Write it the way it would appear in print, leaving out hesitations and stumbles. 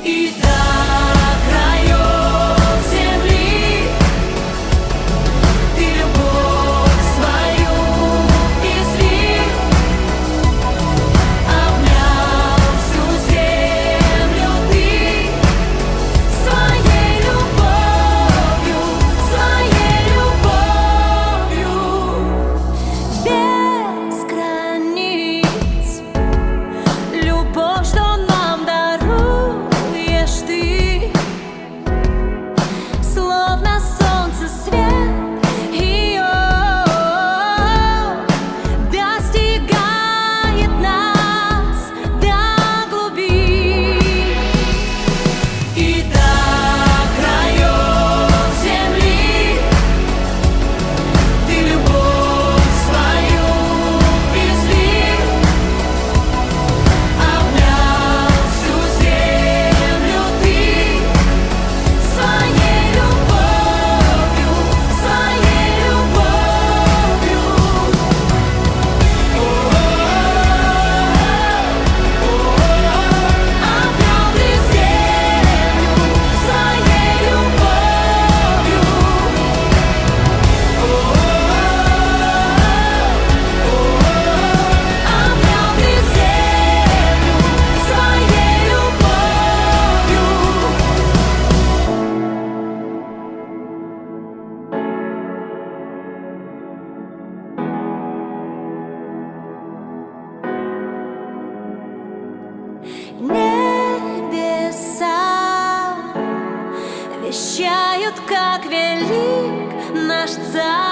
И до краев земли ты любовь свою излил, обнял всю землю ты своей любовью, без границ. Любовь, что нам даруешь ты, словно солнце свет ее достигает нас до глубин. И до краев земли ты любовь свою излил, обнял всю землю ты своей любовью, обнял ты землю своей любовью, обнял ты землю своей любовью. Небеса вещают, как велик наш царь.